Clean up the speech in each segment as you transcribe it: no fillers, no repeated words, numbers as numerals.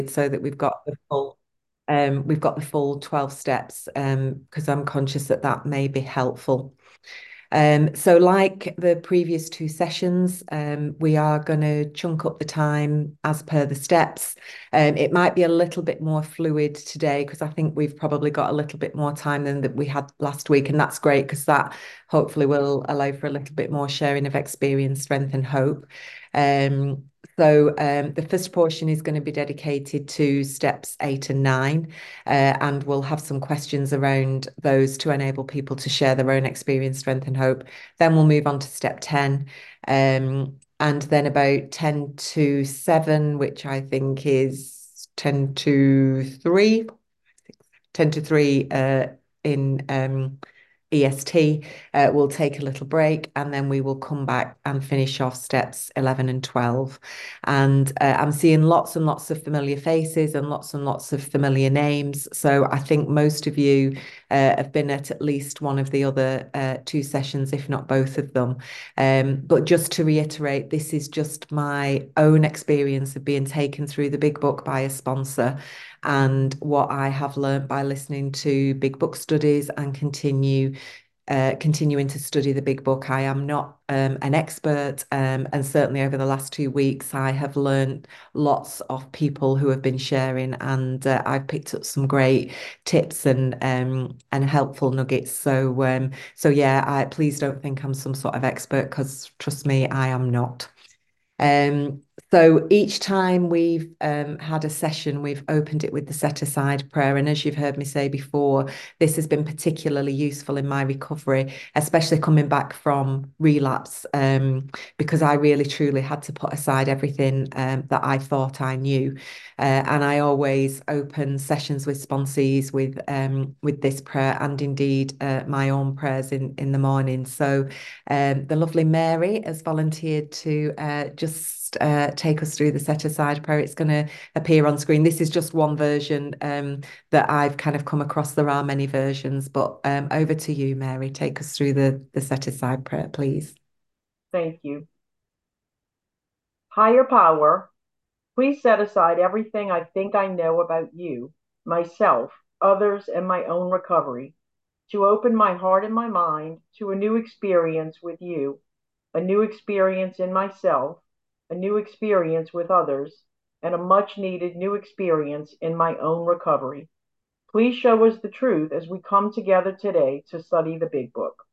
so that we've got the full 12 steps, because I'm conscious that that may be helpful. So like the previous two sessions, we are going to chunk up the time as per the steps. It might be a little bit more fluid today because I think we've probably got a little bit more time than that we had last week, and that's great because that hopefully will allow for a little bit more sharing of experience, strength, and hope. Um, so the first portion is going to be dedicated to steps 8 and 9, and we'll have some questions around those to enable people to share their own experience, strength, and hope. Then we'll move on to step 10, and then about 10 to 7, which I think is 10 to 3, 10 to 3 in EST. We'll take a little break and then we will come back and finish off steps 11 and 12. And I'm seeing lots and lots of familiar faces and lots of familiar names. So I think most of you have been at least one of the other two sessions, if not both of them. But just to reiterate, this is just my own experience of being taken through the big book by a sponsor and what I have learned by listening to big book studies and continuing to study the big book. I am not an expert, and certainly over the last 2 weeks, I have learned lots of people who have been sharing, and I've picked up some great tips and helpful nuggets. So yeah, please don't think I'm some sort of expert because trust me, I am not. Um, so each time we've had a session, we've opened it with the set aside prayer. And as you've heard me say before, this has been particularly useful in my recovery, especially coming back from relapse, because I really truly had to put aside everything that I thought I knew. And I always open sessions with sponsees with this prayer and indeed my own prayers in the morning. So the lovely Mary has volunteered to just take us through the set aside prayer. It's going to appear on screen. This is just one version that I've kind of come across. There are many versions, but over to you, Mary. Take us through the set aside prayer, please. Thank you. Higher power, please set aside everything I think I know about you, myself, others, and my own recovery to open my heart and my mind to a new experience with you, a new experience in myself, a new experience with others, and a much needed new experience in my own recovery. Please show us the truth as we come together today to study the Big Book.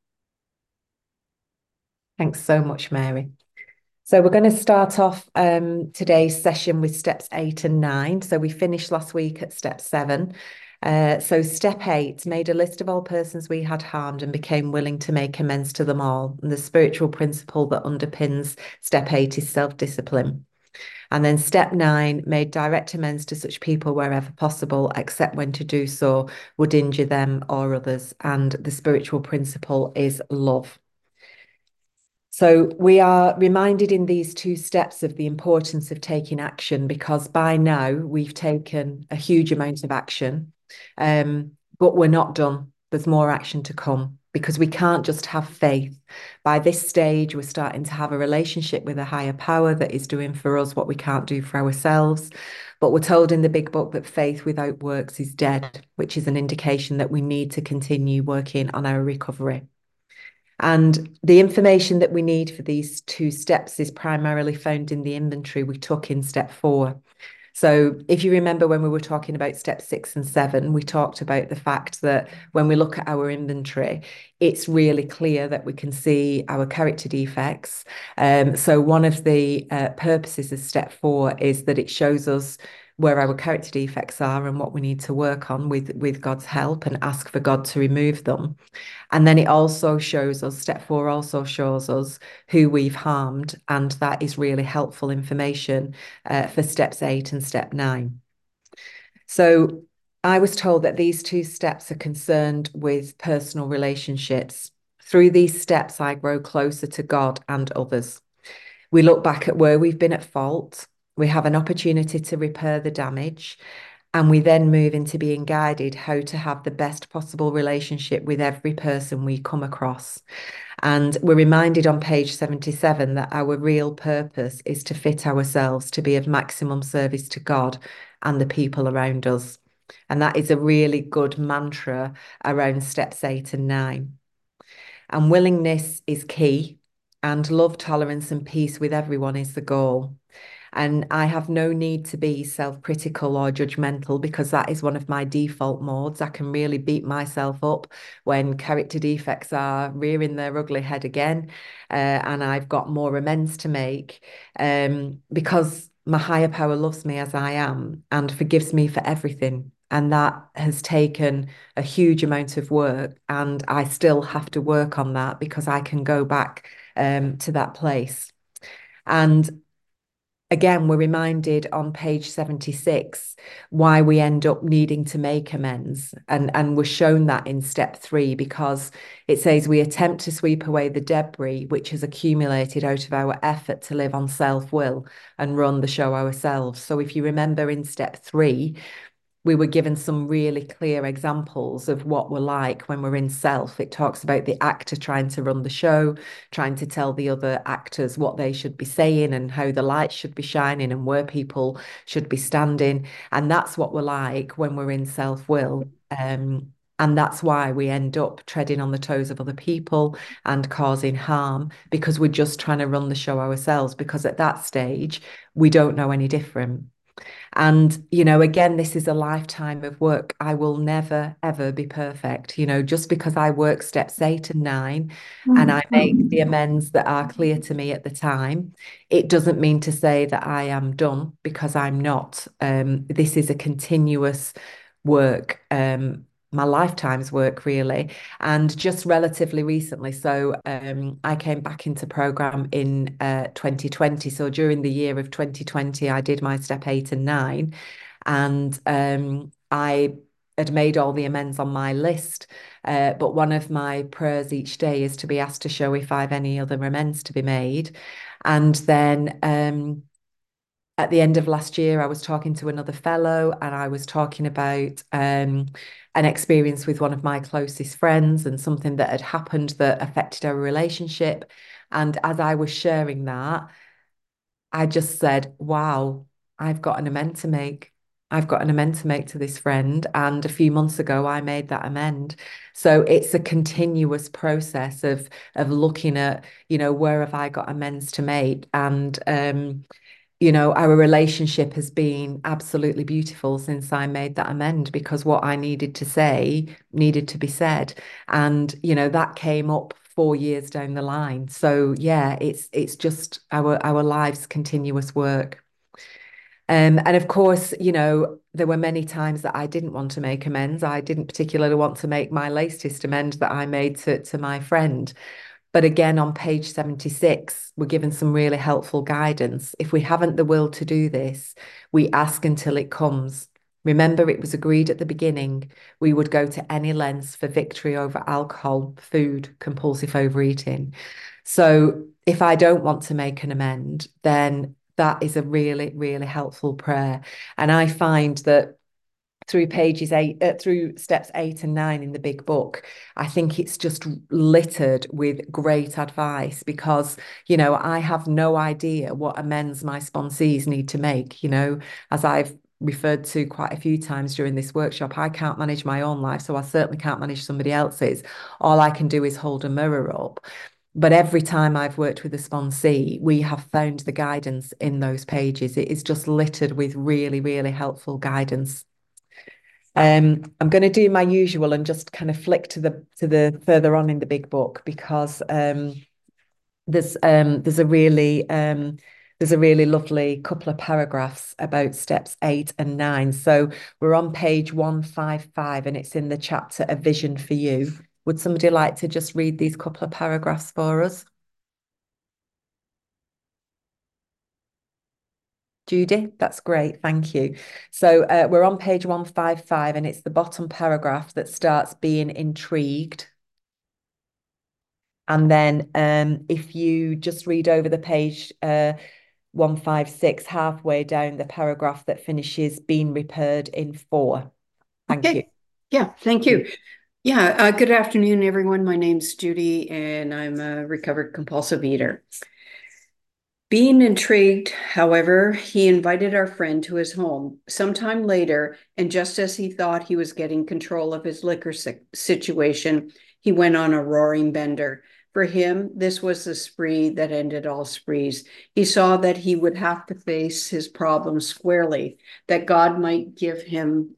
Thanks so much, Mary. So we're going to start off today's session with steps 8 and 9. So we finished last week at step 7. So step 8, made a list of all persons we had harmed and became willing to make amends to them all. And the spiritual principle that underpins step 8 is self-discipline. And then step 9, made direct amends to such people wherever possible, except when to do so would injure them or others. And the spiritual principle is love. So we are reminded in these two steps of the importance of taking action because by now we've taken a huge amount of action, but we're not done. There's more action to come because we can't just have faith. By this stage, we're starting to have a relationship with a higher power that is doing for us what we can't do for ourselves. But we're told in the big book that faith without works is dead, which is an indication that we need to continue working on our recovery. And the information that we need for these two steps is primarily found in the inventory we took in step 4. So if you remember when we were talking about step 6 and 7, we talked about the fact that when we look at our inventory, it's really clear that we can see our character defects. So one of the purposes of step 4 is that it shows us where our character defects are and what we need to work on with God's help and ask for God to remove them. And then it also shows us, step 4 also shows us who we've harmed. And that is really helpful information for steps 8 and step 9. So I was told that these two steps are concerned with personal relationships. Through these steps, I grow closer to God and others. We look back at where we've been at fault. We have an opportunity to repair the damage. And we then move into being guided how to have the best possible relationship with every person we come across. And we're reminded on page 77 that our real purpose is to fit ourselves to be of maximum service to God and the people around us. And that is a really good mantra around steps 8 and 9. And willingness is key, and love, tolerance, and peace with everyone is the goal. And I have no need to be self-critical or judgmental because that is one of my default modes. I can really beat myself up when character defects are rearing their ugly head again, and I've got more amends to make, because my higher power loves me as I am and forgives me for everything. And that has taken a huge amount of work, and I still have to work on that because I can go back to that place. And again, we're reminded on page 76 why we end up needing to make amends. And we're shown that in step 3 because it says we attempt to sweep away the debris which has accumulated out of our effort to live on self-will and run the show ourselves. So if you remember in step 3, we were given some really clear examples of what we're like when we're in self. It talks about the actor trying to run the show, trying to tell the other actors what they should be saying and how the lights should be shining and where people should be standing. And that's what we're like when we're in self-will. And that's why we end up treading on the toes of other people and causing harm because we're just trying to run the show ourselves, because at that stage, we don't know any different. And, again, this is a lifetime of work. I will never, ever be perfect. Just because I work steps 8 and 9 and I make the amends that are clear to me at the time, it doesn't mean to say that I am done, because I'm not. This is a continuous work. My lifetime's work, really. And just relatively recently, so I came back into program in 2020. So during the year of 2020, I did my step 8 and 9, and I had made all the amends on my list. But one of my prayers each day is to be asked to show if I've any other amends to be made. And then at the end of last year, I was talking to another fellow, and I was talking about an experience with one of my closest friends and something that had happened that affected our relationship. And as I was sharing that, I just said, wow, I've got an amend to make. I've got an amend to make to this friend. And a few months ago, I made that amend. So it's a continuous process of looking at, where have I got amends to make? And our relationship has been absolutely beautiful since I made that amend, because what I needed to say needed to be said. And, that came up 4 years down the line. So yeah, it's just our lives' continuous work. And of course, there were many times that I didn't want to make amends. I didn't particularly want to make my latest amend that I made to my friend. But again, on page 76, we're given some really helpful guidance. If we haven't the will to do this, we ask until it comes. Remember, it was agreed at the beginning we would go to any lengths for victory over alcohol, food, compulsive overeating. So if I don't want to make an amend, then that is a really, really helpful prayer. And I find that through steps 8 and 9 in the big book, I think it's just littered with great advice, because I have no idea what amends my sponsees need to make. As I've referred to quite a few times during this workshop, I can't manage my own life, so I certainly can't manage somebody else's. All I can do is hold a mirror up. But every time I've worked with a sponsee, we have found the guidance in those pages. It is just littered with really, really helpful guidance. I'm going to do my usual and just kind of flick to the further on in the big book, because there's a really lovely couple of paragraphs about steps 8 and 9. So we're on page 155, and it's in the chapter A Vision for You. Would somebody like to just read these couple of paragraphs for us? Judy, that's great. Thank you. So we're on page 155, and it's the bottom paragraph that starts being intrigued. And then if you just read over the page 156, halfway down the paragraph that finishes being repaired in 4. Thank you. Yeah, thank you. Yeah, good afternoon, everyone. My name's Judy, and I'm a recovered compulsive eater. Being intrigued, however, he invited our friend to his home sometime later, and just as he thought he was getting control of his liquor situation, he went on a roaring bender. For him, this was the spree that ended all sprees. He saw that he would have to face his problems squarely, that God might give him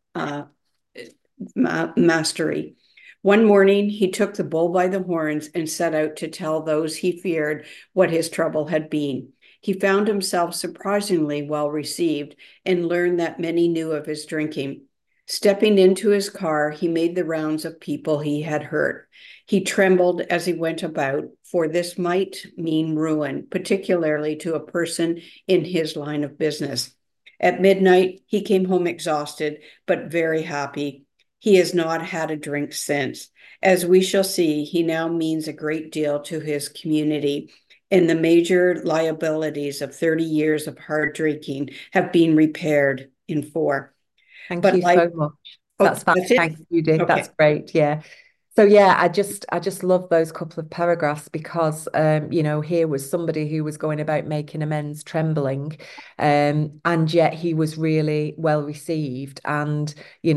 mastery. One morning, he took the bull by the horns and set out to tell those he feared what his trouble had been. He found himself surprisingly well received and learned that many knew of his drinking. Stepping into his car, he made the rounds of people he had hurt. He trembled as he went about, for this might mean ruin, particularly to a person in his line of business. At midnight, he came home exhausted, but very happy. He has not had a drink since. As we shall see, he now means a great deal to his community, and the major liabilities of 30 years of hard drinking have been repaired in four. Thank But you life, so much. oh, That's fab. that's it? Thank you, Judith. That's Okay. great. Yeah. So yeah, I just love those couple of paragraphs because here was somebody who was going about making amends trembling, and yet he was really well received, and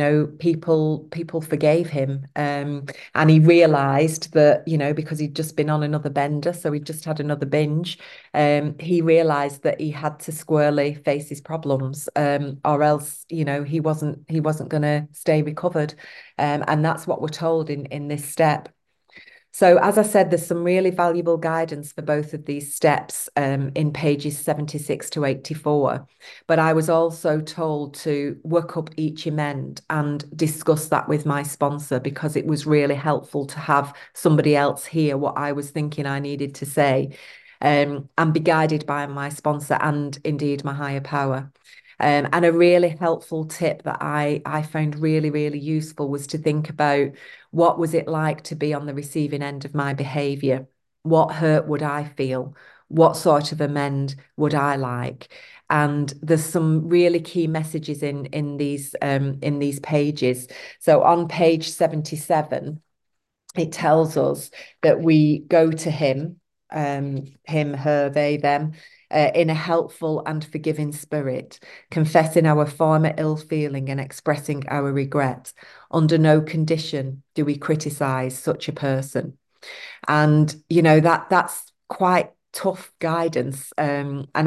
people forgave him, and he realized that because he'd just been on another bender, so he'd just had another binge, he realized that he had to squarely face his problems, or else he wasn't going to stay recovered. And that's what we're told in this step. So, as I said, there's some really valuable guidance for both of these steps in pages 76 to 84. But I was also told to work up each amend and discuss that with my sponsor because it was really helpful to have somebody else hear what I was thinking I needed to say, and be guided by my sponsor and indeed my higher power. And a really helpful tip that I found really, really useful was to think about what was it like to be on the receiving end of my behavior? What hurt would I feel? What sort of amend would I like? And there's some really key messages in these pages. So on page 77, it tells us that we go to him, her, they, them, in a helpful and forgiving spirit, confessing our former ill feeling and expressing our regret. Under no condition do we criticize such a person. And that's quite tough guidance. And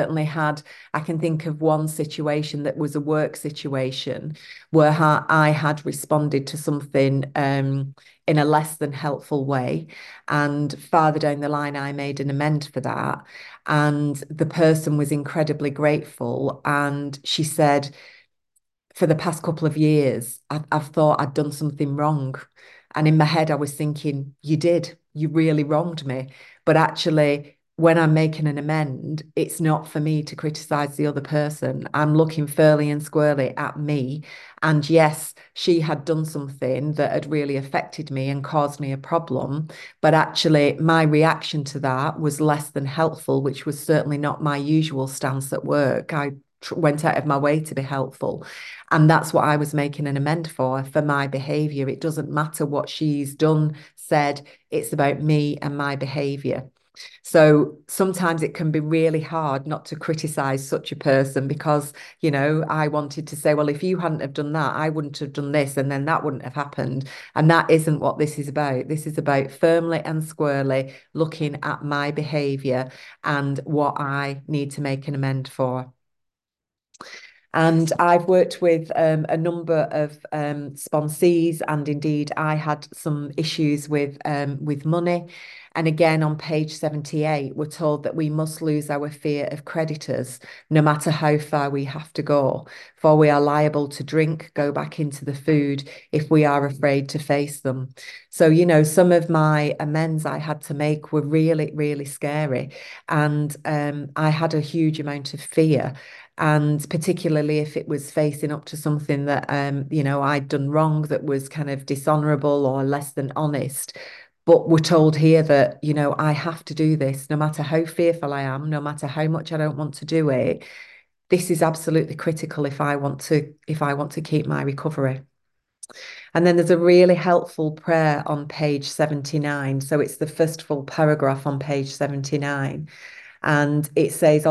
I can think of one situation that was a work situation where I had responded to something in a less than helpful way. And farther down the line, I made an amend for that. And the person was incredibly grateful. And she said, for the past couple of years, I've thought I'd done something wrong. And in my head, I was thinking, you did, you really wronged me. But actually, when I'm making an amend, it's not for me to criticize the other person. I'm looking fairly and squarely at me. And yes, she had done something that had really affected me and caused me a problem. But actually, my reaction to that was less than helpful, which was certainly not my usual stance at work. I went out of my way to be helpful. And that's what I was making an amend for my behavior. It doesn't matter what she's done, said, it's about me and my behavior. So sometimes it can be really hard not to criticize such a person because, I wanted to say, well, if you hadn't have done that, I wouldn't have done this, and then that wouldn't have happened. And that isn't what this is about. This is about firmly and squarely looking at my behavior and what I need to make an amend for. And I've worked with a number of sponsees, and indeed, I had some issues with money. And again, on page 78, we're told that we must lose our fear of creditors, no matter how far we have to go, for we are liable to drink, go back into the food if we are afraid to face them. So, some of my amends I had to make were really, really scary. And I had a huge amount of fear, and particularly if it was facing up to something that I'd done wrong, that was kind of dishonorable or less than honest. But we're told here that I have to do this no matter how fearful I am, no matter how much I don't want to do it. This is absolutely critical if I want to keep my recovery. And then there's a really helpful prayer on page 79. So it's the first full paragraph on page 79. And it says,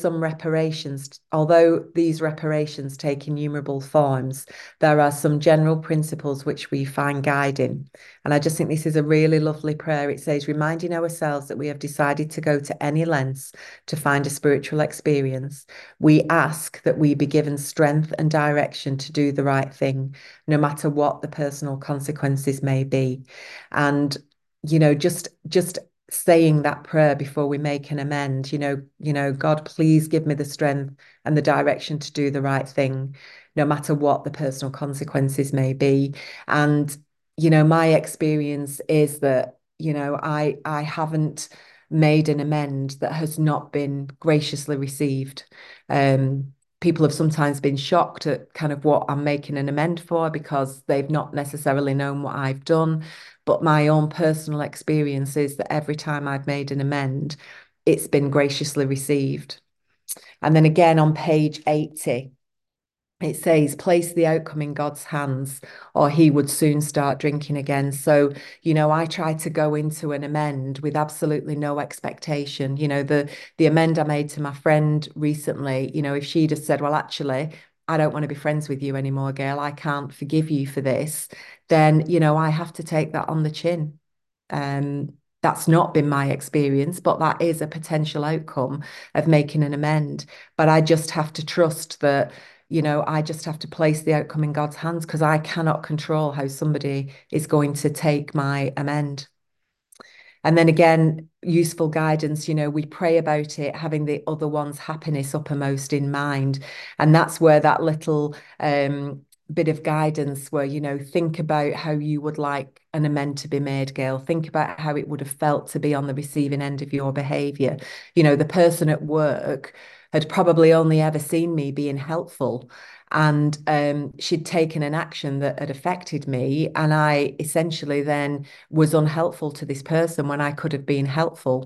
although these reparations take innumerable forms, there are some general principles which we find guiding. And I just think this is a really lovely prayer. It says, reminding ourselves that we have decided to go to any lengths to find a spiritual experience. We ask that we be given strength and direction to do the right thing, no matter what the personal consequences may be. And just saying that prayer before we make an amend, God, please give me the strength and the direction to do the right thing, no matter what the personal consequences may be. And, my experience is that, I haven't made an amend that has not been graciously received. People have sometimes been shocked at kind of what I'm making an amend for because they've not necessarily known what I've done. But my own personal experience is that every time I've made an amend, it's been graciously received. And then again on page 80, it says, place the outcome in God's hands, or he would soon start drinking again. So, I try to go into an amend with absolutely no expectation. The amend I made to my friend recently, if she'd have said, well, actually, I don't want to be friends with you anymore, Gail, I can't forgive you for this, then, I have to take that on the chin. That's not been my experience, but that is a potential outcome of making an amend. But I just have to trust that, I just have to place the outcome in God's hands because I cannot control how somebody is going to take my amend. And then again, useful guidance, we pray about it, having the other one's happiness uppermost in mind. And that's where that little bit of guidance where, think about how you would like an amend to be made, Gail. Think about how it would have felt to be on the receiving end of your behaviour. The person at work had probably only ever seen me being helpful. And she'd taken an action that had affected me. And I essentially then was unhelpful to this person when I could have been helpful.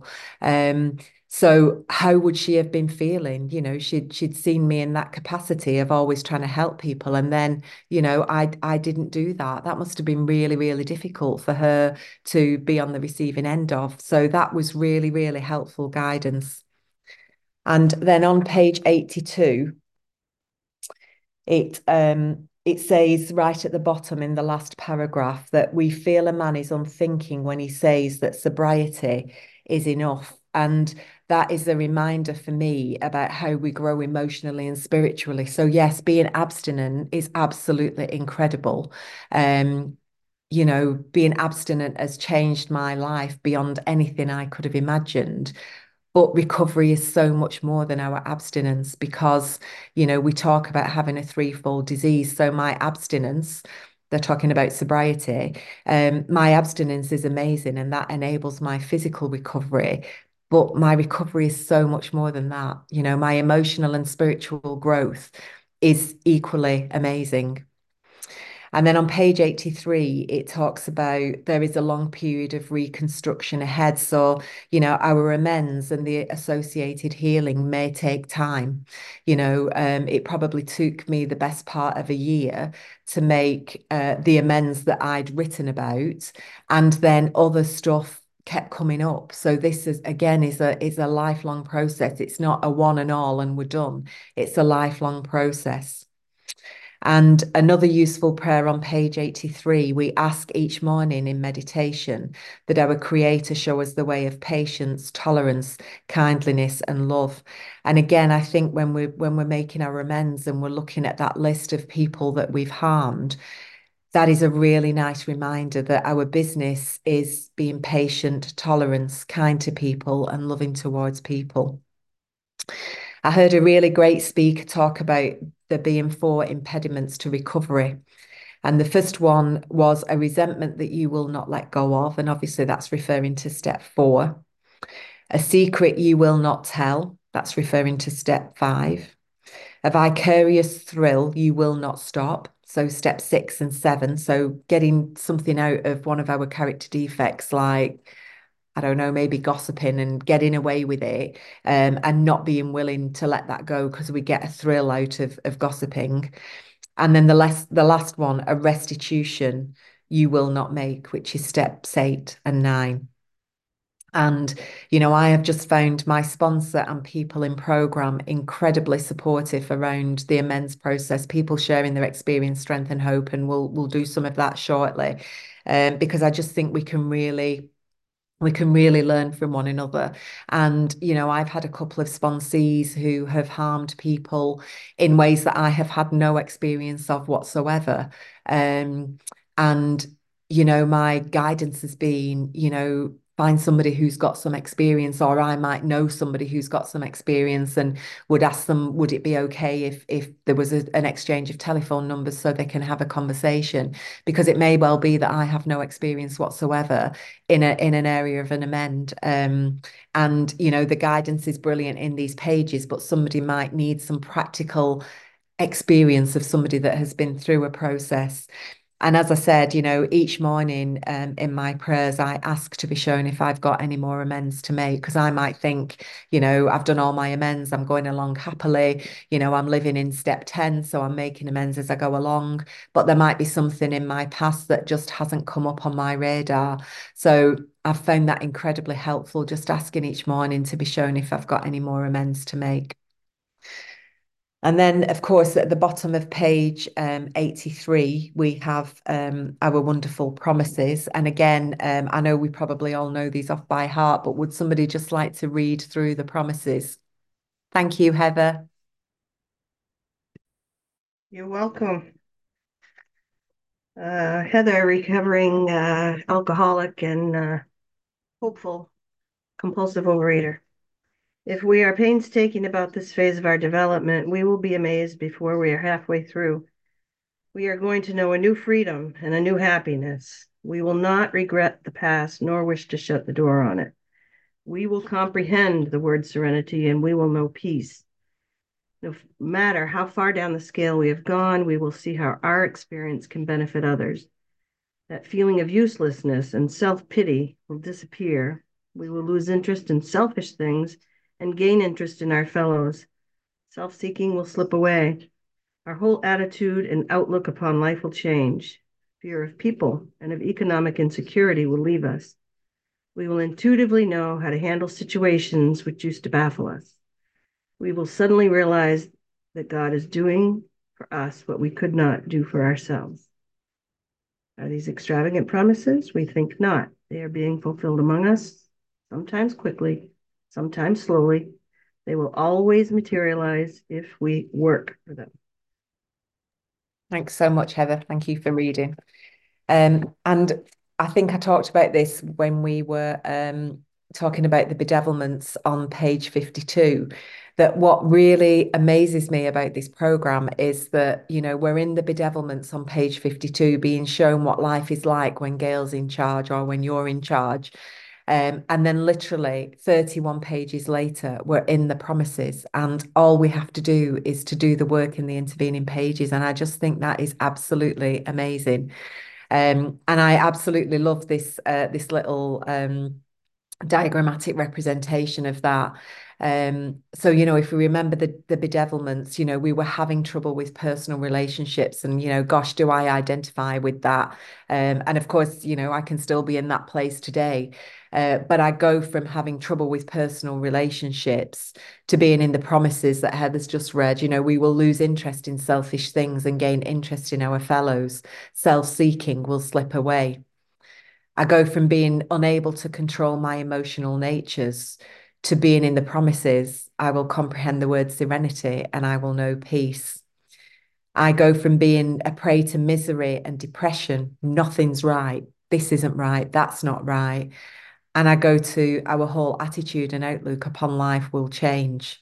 So how would she have been feeling? She'd seen me in that capacity of always trying to help people. And then, I didn't do that. That must have been really, really difficult for her to be on the receiving end of. So that was really, really helpful guidance. And then on page 82, it says right at the bottom in the last paragraph that we feel a man is unthinking when he says that sobriety is enough. And that is a reminder for me about how we grow emotionally and spiritually. So yes, being abstinent is absolutely incredible. Being abstinent has changed my life beyond anything I could have imagined. But recovery is so much more than our abstinence because, we talk about having a threefold disease. So my abstinence, they're talking about sobriety. My abstinence is amazing and that enables my physical recovery. But my recovery is so much more than that. My emotional and spiritual growth is equally amazing. And then on page 83, it talks about there is a long period of reconstruction ahead. So, our amends and the associated healing may take time. It probably took me the best part of a year to make the amends that I'd written about. And then other stuff kept coming up. So this is again is a lifelong process. It's not a one and all and we're done. It's a lifelong process. And another useful prayer on page 83, we ask each morning in meditation that our Creator show us the way of patience, tolerance, kindliness, and love. And again, I think when we're making our amends and we're looking at that list of people that we've harmed, that is a really nice reminder that our business is being patient, tolerance, kind to people, and loving towards people. I heard a really great speaker talk about there being 4 impediments to recovery. And the first one was a resentment that you will not let go of. And obviously that's referring to step 4. A secret you will not tell. That's referring to step 5. A vicarious thrill you will not stop. So step 6 and 7. So getting something out of one of our character defects, like, I don't know, maybe gossiping and getting away with it, and not being willing to let that go because we get a thrill out of gossiping. And then the last one, a restitution you will not make, which is steps 8 and 9. And, I have just found my sponsor and people in program incredibly supportive around the amends process, people sharing their experience, strength, and hope. And we'll do some of that shortly, because I just think we can really learn from one another. And, I've had a couple of sponsees who have harmed people in ways that I have had no experience of whatsoever. And, my guidance has been, find somebody who's got some experience, or I might know somebody who's got some experience, and would ask them, would it be okay if there was an exchange of telephone numbers so they can have a conversation? Because it may well be that I have no experience whatsoever in an area of an amend. And the guidance is brilliant in these pages, but somebody might need some practical experience of somebody that has been through a process. And as I said, each morning in my prayers, I ask to be shown if I've got any more amends to make, because I might think, I've done all my amends, I'm going along happily, I'm living in step 10, so I'm making amends as I go along. But there might be something in my past that just hasn't come up on my radar. So I've found that incredibly helpful, just asking each morning to be shown if I've got any more amends to make. And then, of course, at the bottom of page 83, we have our wonderful promises. And again, I know we probably all know these off by heart, but would somebody just like to read through the promises? Thank you, Heather. You're welcome. Heather, recovering alcoholic and hopeful compulsive overeater. If we are painstaking about this phase of our development, we will be amazed before we are halfway through. We are going to know a new freedom and a new happiness. We will not regret the past nor wish to shut the door on it. We will comprehend the word serenity, and we will know peace. No matter how far down the scale we have gone, we will see how our experience can benefit others. That feeling of uselessness and self-pity will disappear. We will lose interest in selfish things and gain interest in our fellows. Self-seeking will slip away. Our whole attitude and outlook upon life will change. Fear of people and of economic insecurity will leave us. We will intuitively know how to handle situations which used to baffle us. We will suddenly realize that God is doing for us what we could not do for ourselves. Are these extravagant promises? We think not. They are being fulfilled among us, sometimes quickly, sometimes slowly. They will always materialize if we work for them. Thanks so much, Heather. Thank you for reading. And I think I talked about this when we were talking about the bedevilments on page 52, that what really amazes me about this program is that, we're in the bedevilments on page 52 being shown what life is like when Gail's in charge or when you're in charge. And then literally 31 pages later, we're in the promises, and all we have to do is to do the work in the intervening pages. And I just think that is absolutely amazing. And I absolutely love this little diagrammatic representation of that. So, if we remember the bedevilments, we were having trouble with personal relationships, and, gosh, do I identify with that? And of course, I can still be in that place today. But I go from having trouble with personal relationships to being in the promises that Heather's just read. We will lose interest in selfish things and gain interest in our fellows. Self-seeking will slip away. I go from being unable to control my emotional natures to being in the promises. I will comprehend the word serenity and I will know peace. I go from being a prey to misery and depression. Nothing's right. This isn't right. That's not right. And I go to our whole attitude and outlook upon life will change.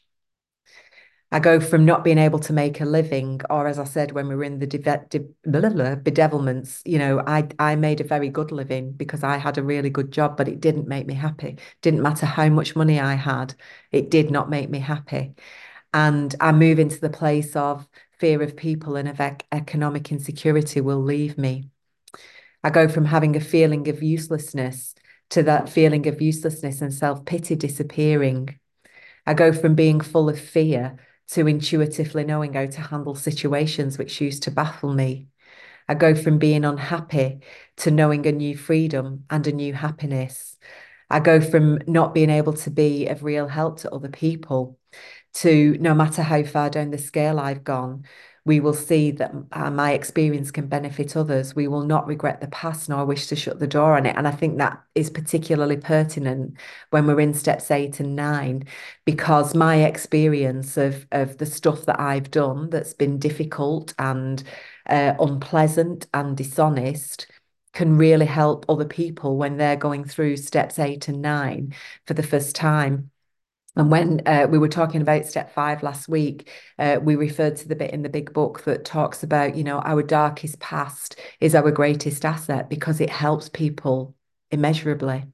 I go from not being able to make a living, or as I said, when we were in the bedevilments, I made a very good living because I had a really good job, but it didn't make me happy. Didn't matter how much money I had, it did not make me happy. And I move into the place of fear of people and of economic insecurity will leave me. I go from having a feeling of uselessness to that feeling of uselessness and self-pity disappearing. I go from being full of fear to intuitively knowing how to handle situations which used to baffle me. I go from being unhappy to knowing a new freedom and a new happiness. I go from not being able to be of real help to other people to, no matter how far down the scale I've gone, we will see that my experience can benefit others. We will not regret the past nor wish to shut the door on it. And I think that is particularly pertinent when we're in steps 8 and 9, because my experience of the stuff that I've done that's been difficult and unpleasant and dishonest can really help other people when they're going through steps 8 and 9 for the first time. And when we were talking about step 5 last week, we referred to the bit in the big book that talks about, our darkest past is our greatest asset because it helps people immeasurably.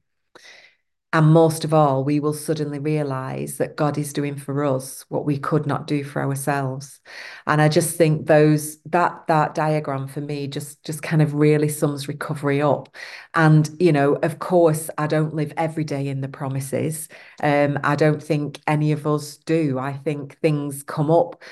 And most of all, we will suddenly realize that God is doing for us what we could not do for ourselves. And I just think that diagram for me just kind of really sums recovery up. And, of course, I don't live every day in the promises. I don't think any of us do. I think things come up.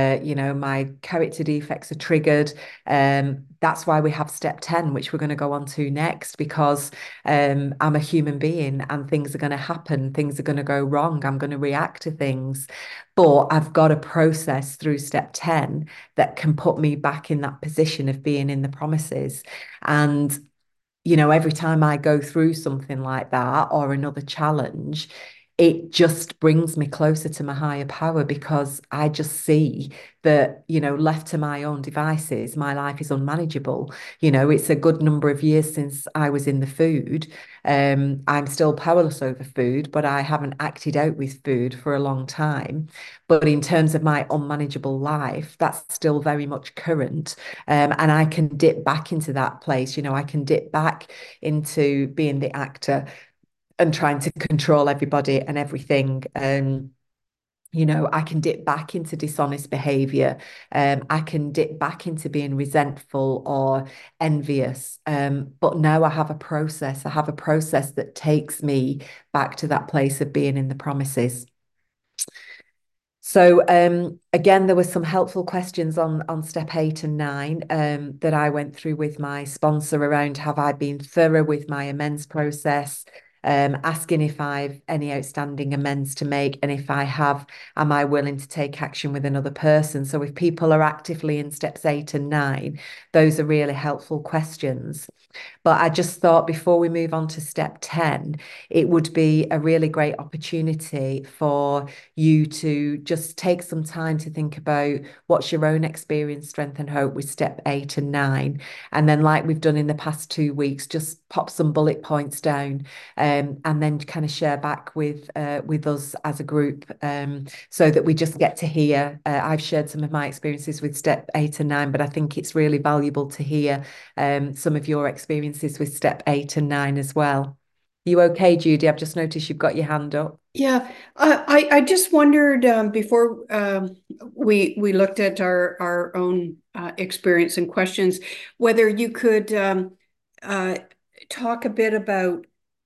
My character defects are triggered. That's why we have step 10, which we're going to go on to next, because I'm a human being and things are going to happen. Things are going to go wrong. I'm going to react to things. But I've got a process through step 10 that can put me back in that position of being in the promises. And, every time I go through something like that or another challenge, it just brings me closer to my higher power, because I just see that, left to my own devices, my life is unmanageable. It's a good number of years since I was in the food. I'm still powerless over food, but I haven't acted out with food for a long time. But in terms of my unmanageable life, that's still very much current. And I can dip back into that place. I can dip back into being the actor and trying to control everybody and everything. I can dip back into dishonest behavior. I can dip back into being resentful or envious. But now I have a process. I have a process that takes me back to that place of being in the promises. So again, there were some helpful questions on step 8 and 9 that I went through with my sponsor around, have I been thorough with my amends process? Asking if I've any outstanding amends to make, and if I have, am I willing to take action with another person? So if people are actively in steps 8 and 9, those are really helpful questions. But I just thought before we move on to step 10, it would be a really great opportunity for you to just take some time to think about what's your own experience, strength, and hope with step 8 and 9. And then, like we've done in the past 2 weeks, just pop some bullet points down, and then kind of share back with us as a group, so that we just get to hear. I've shared some of my experiences with step 8 and 9, but I think it's really valuable to hear some of your experiences with step 8 and 9 as well. You okay, Judy? I've just noticed you've got your hand up. Yeah, I just wondered before we looked at our own experience and questions, whether you could talk a bit about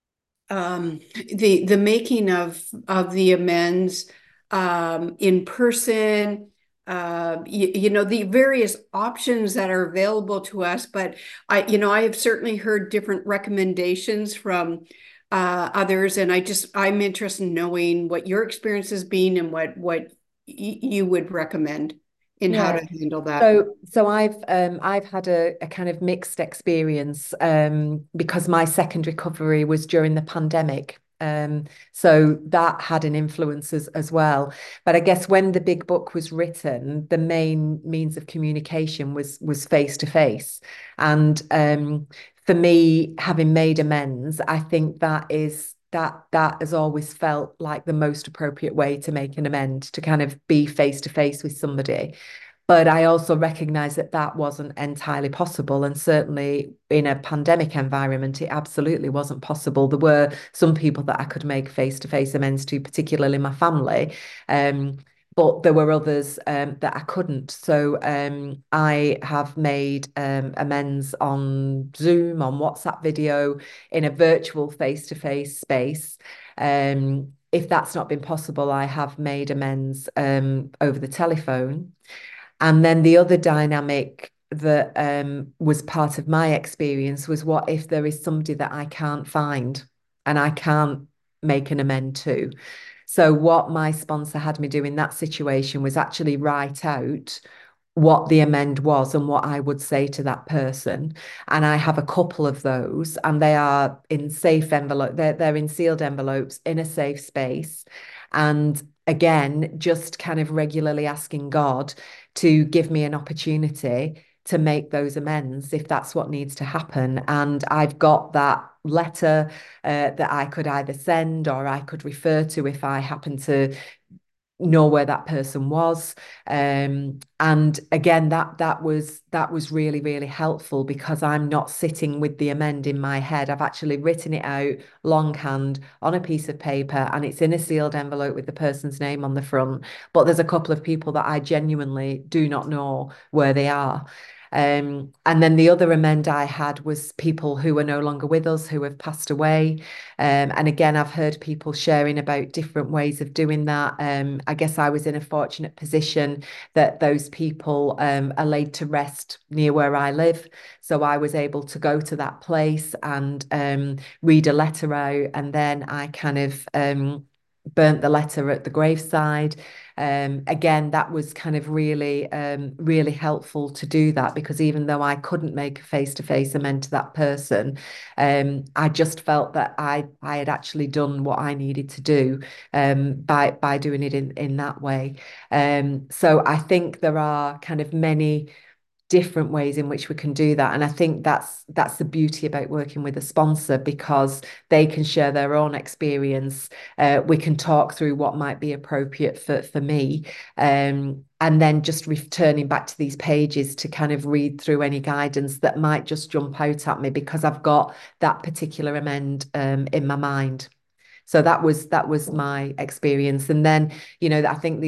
the making of the amends in person. The various options that are available to us, but I have certainly heard different recommendations from others, and I'm interested in knowing what your experience has been and what you would recommend in how to handle that. So I've had a kind of mixed experience, because my second recovery was during the pandemic. So that had an influence as well. But I guess when the big book was written, the main means of communication was face to face. And for me, having made amends, I think that has always felt like the most appropriate way to make an amend, to kind of be face to face with somebody. But I also recognize that wasn't entirely possible. And certainly in a pandemic environment, it absolutely wasn't possible. There were some people that I could make face-to-face amends to, particularly my family. But there were others that I couldn't. So I have made amends on Zoom, on WhatsApp video, in a virtual face-to-face space. if that's not been possible, I have made amends over the telephone. And then the other dynamic that was part of my experience was, what if there is somebody that I can't find and I can't make an amend to? So what my sponsor had me do in that situation was actually write out what the amend was and what I would say to that person. And I have a couple of those, and they are in safe envelope. They're in sealed envelopes in a safe space. And again, just kind of regularly asking God to give me an opportunity to make those amends if that's what needs to happen. And I've got that letter that I could either send or I could refer to if I happen to know where that person was. And again, that was really, really helpful, because I'm not sitting with the amend in my head. I've actually written it out longhand on a piece of paper, and it's in a sealed envelope with the person's name on the front. But there's a couple of people that I genuinely do not know where they are. And then the other amend I had was people who are no longer with us, who have passed away. And again, I've heard people sharing about different ways of doing that. I guess I was in a fortunate position that those people are laid to rest near where I live. So I was able to go to that place and read a letter out, and then I kind of burnt the letter at the graveside. Again, that was kind of really, really helpful to do that, because even though I couldn't make a face-to-face amend to that person, I just felt that I had actually done what I needed to do by doing it in that way. So I think there are kind of many different ways in which we can do that. And I think that's the beauty about working with a sponsor, because they can share their own experience. We can talk through what might be appropriate for me. And then just returning back to these pages to kind of read through any guidance that might just jump out at me, because I've got that particular amend in my mind. So that was my experience. And then, I think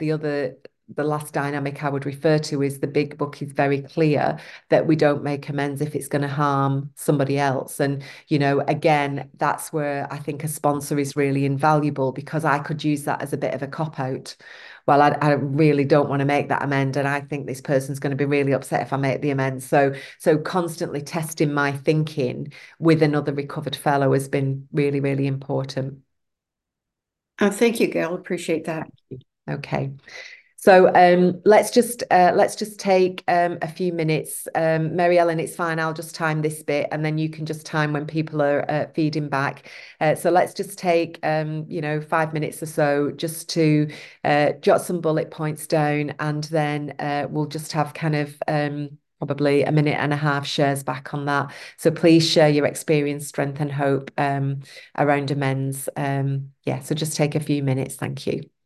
the last dynamic I would refer to is the big book is very clear that we don't make amends if it's going to harm somebody else. And, again, that's where I think a sponsor is really invaluable, because I could use that as a bit of a cop out. Well, I really don't want to make that amend, and I think this person's going to be really upset if I make the amends. So constantly testing my thinking with another recovered fellow has been really, really important. Thank you, Gail. Appreciate that. Okay. So let's just take a few minutes. Mary Ellen, it's fine. I'll just time this bit, and then you can just time when people are feeding back. So let's just take 5 minutes or so just to jot some bullet points down, and then we'll just have kind of probably a minute and a half shares back on that. So please share your experience, strength, and hope around amends. So just take a few minutes. Thank you.